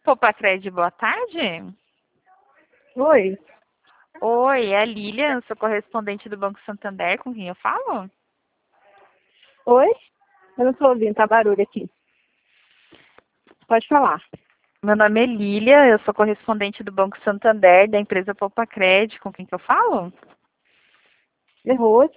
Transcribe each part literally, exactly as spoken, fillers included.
Popacred, boa tarde. Oi. Oi, é a Lilian, sou correspondente do Banco Santander, com quem eu falo? Oi? Eu não estou ouvindo, tá barulho aqui. Pode falar. Meu nome é Lilian, eu sou correspondente do Banco Santander, da empresa Popacred, com quem que eu falo? É Rose?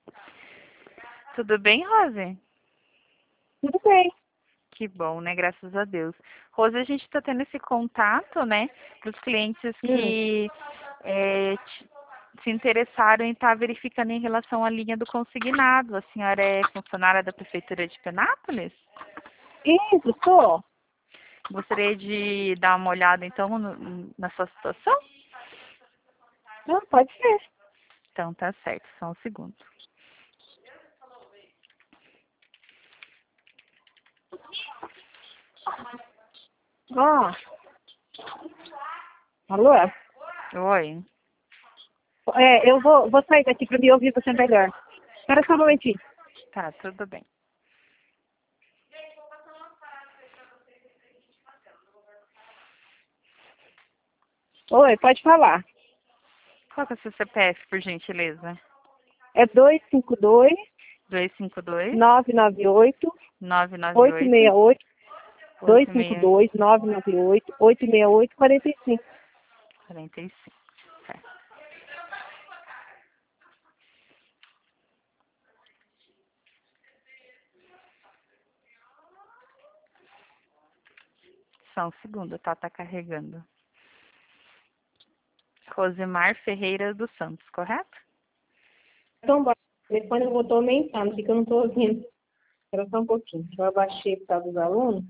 Tudo bem, Rose? Tudo bem. Que bom, né? Graças a Deus. Rose, a gente está tendo esse contato, né, dos clientes Hum. que é, te- se interessaram em estar verificando em relação à linha do consignado. A senhora é funcionária da Prefeitura de Penápolis? Isso, sou. Gostaria de dar uma olhada, então, no- na sua situação? Não, pode ser. Então, tá certo, só um segundo. Ó. Alô? Oi. É, eu vou, vou sair daqui para me ouvir você melhor. Espera só um momentinho. Tá, tudo bem. Oi, pode falar. Qual que é o seu C P F, por gentileza? É dois cinco dois, dois cinco dois, nove nove oito, nove nove oito oito, seis oito, dois oito cinco seis dois, nove nove oito, oito seis oito, quatro cinco. quatro cinco. Certo. Só um segundo, tá? Tá carregando. Rosemar Ferreira dos Santos, correto? Então, bora. O telefone eu vou estar aumentando, porque eu não estou ouvindo. Espera só um pouquinho. Eu abaixei por causa dos alunos.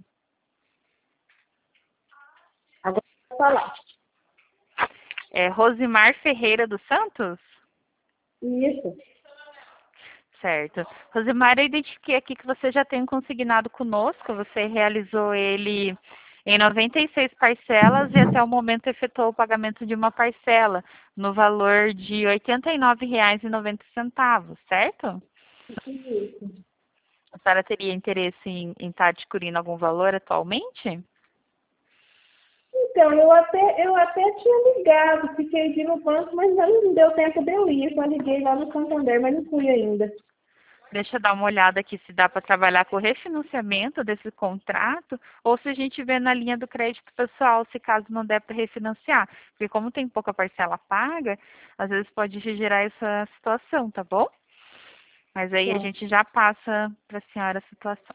Agora eu vou falar. É Rosemar Ferreira dos Santos? Isso. Certo. Rosemar, eu identifiquei aqui que você já tem um consignado conosco, você realizou ele em noventa e seis parcelas e até o momento efetuou o pagamento de uma parcela no valor de oitenta e nove reais e noventa centavos, certo? Isso. A senhora teria interesse em em estar adquirindo algum valor atualmente? Então, eu até, eu até tinha ligado, fiquei de ir no banco, mas não deu tempo de eu ir. Eu só liguei lá no Santander, mas não fui ainda. Deixa eu dar uma olhada aqui se dá para trabalhar com o refinanciamento desse contrato ou se a gente vê na linha do crédito pessoal, se caso não der para refinanciar. Porque como tem pouca parcela paga, às vezes pode gerar essa situação, tá bom? Mas aí a Tá. gente já passa para a senhora a situação.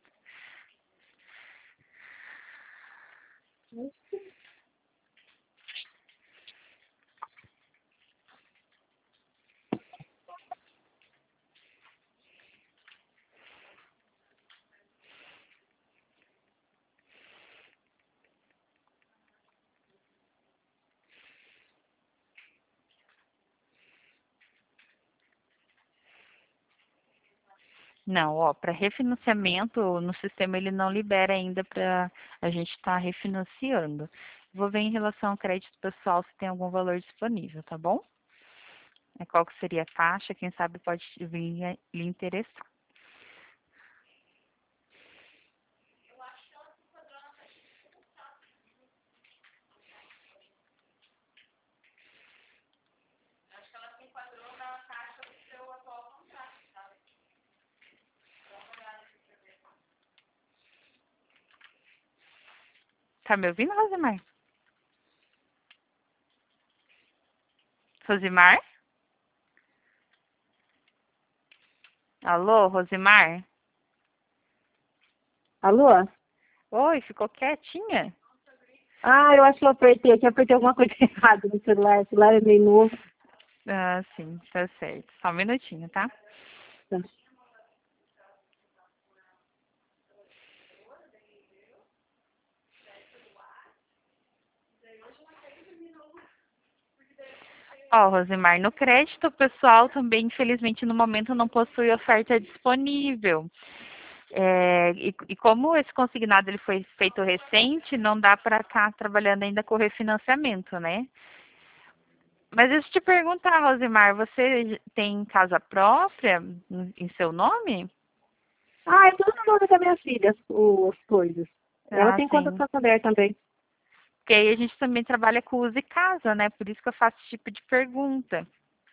Não, ó, para refinanciamento, no sistema ele não libera ainda para a gente estar refinanciando. Vou ver em relação ao crédito pessoal se tem algum valor disponível, tá bom? É, qual que seria a taxa, quem sabe pode vir a lhe interessar. Tá me ouvindo, Rosimar? Rosimar? Alô, Rosimar? Alô? Oi, ficou quietinha? Ah, eu acho que eu apertei aqui, eu apertei alguma coisa errada no celular. O celular é meio novo. Ah, sim, tá certo. Só um minutinho, tá? Tá. Ó, Rosimar, no crédito pessoal também, infelizmente, no momento não possui oferta disponível. É, e, e como esse consignado ele foi feito recente, não dá para estar trabalhando ainda com refinanciamento, né? Mas deixa eu te perguntar, Rosimar, você tem casa própria em em seu nome? Ah, é tudo no nome da minha filha, as, o- as coisas. Ela Ah, tem conta do sim. Santander também. Porque aí a gente também trabalha com uso e casa, né? Por isso que eu faço esse tipo de pergunta.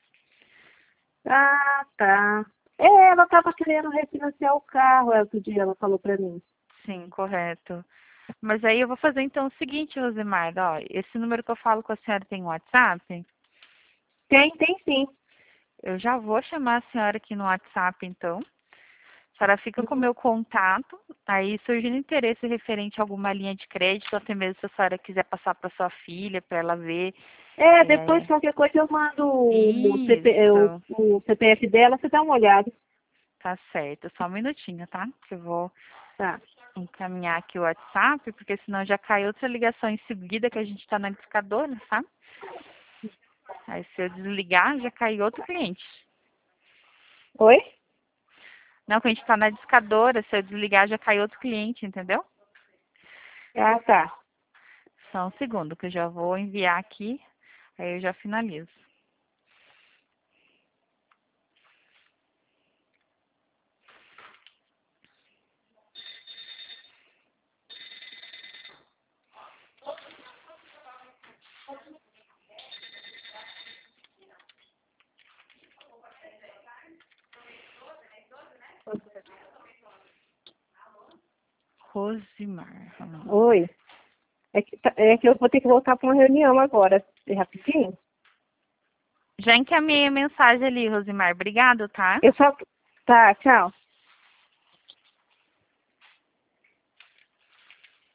Ah, tá. É, ela estava querendo refinanciar o carro, é, outro dia ela falou para mim. Sim, correto. Mas aí eu vou fazer então o seguinte, Rosimarda, ó, esse número que eu falo com a senhora tem WhatsApp? Tem, tem sim. Eu já vou chamar a senhora aqui no WhatsApp, então. A senhora fica com o Uhum. meu contato. Aí, surgindo interesse referente a alguma linha de crédito, até mesmo se a senhora quiser passar para sua filha, para ela ver. É, depois É, qualquer coisa eu mando o, C P, o, isso, o C P F dela, você dá uma olhada. tá certo. Só um minutinho, tá? Que eu vou Tá. encaminhar aqui o WhatsApp, porque senão já cai outra ligação em seguida que a gente está na discadora, sabe? Aí, se eu desligar, já cai outro cliente. Oi? Não, que a gente está na discadora, se eu desligar, já cai outro cliente, entendeu? Ah, tá. Só um segundo, que eu já vou enviar aqui, aí eu já finalizo. Rosimar. Oi. É que, tá- é que eu vou ter que voltar para uma reunião agora. É rapidinho? Já encaminhei a mensagem ali, Rosimar. Obrigado, tá? Eu só. Tá, tchau.